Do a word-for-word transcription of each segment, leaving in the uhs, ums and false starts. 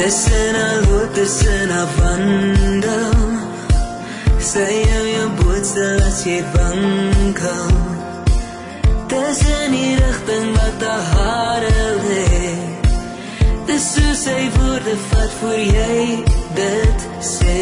Tussen haar loop, tussen haar wandel, sy jou jou bootstel as jy wankel. Tussen die rigting wat haar hare lê, dis soos sy woorde vat voor jy dit sê.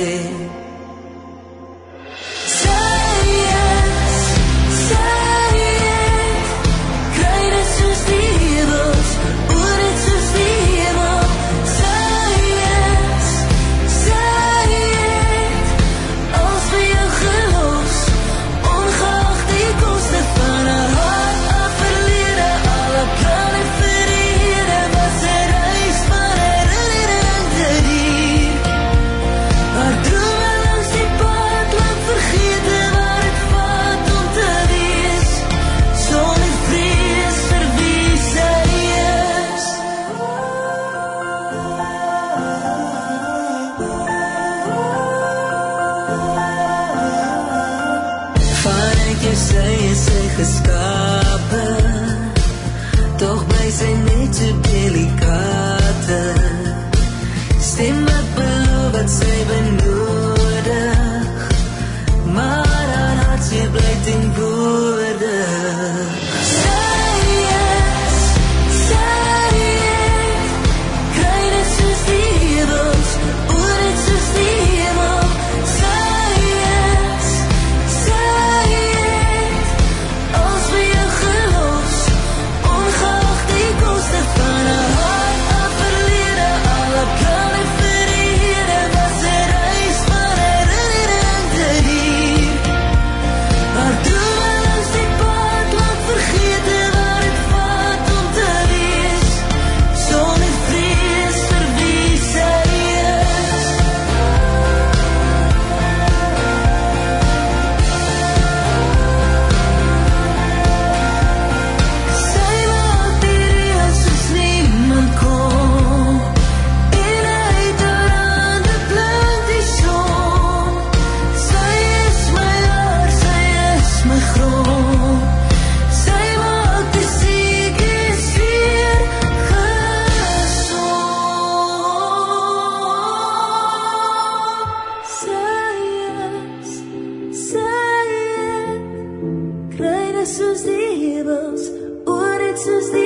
Sy is sy geskape, toch bly sy net so delikate. Stem wat beloof wat sy benodig, maar haar hart sy bly teenwoordig. Sy is, sy het, kry dit soos die hemels, oor dit soos die hemel. Soos die hemels, oor dit soos die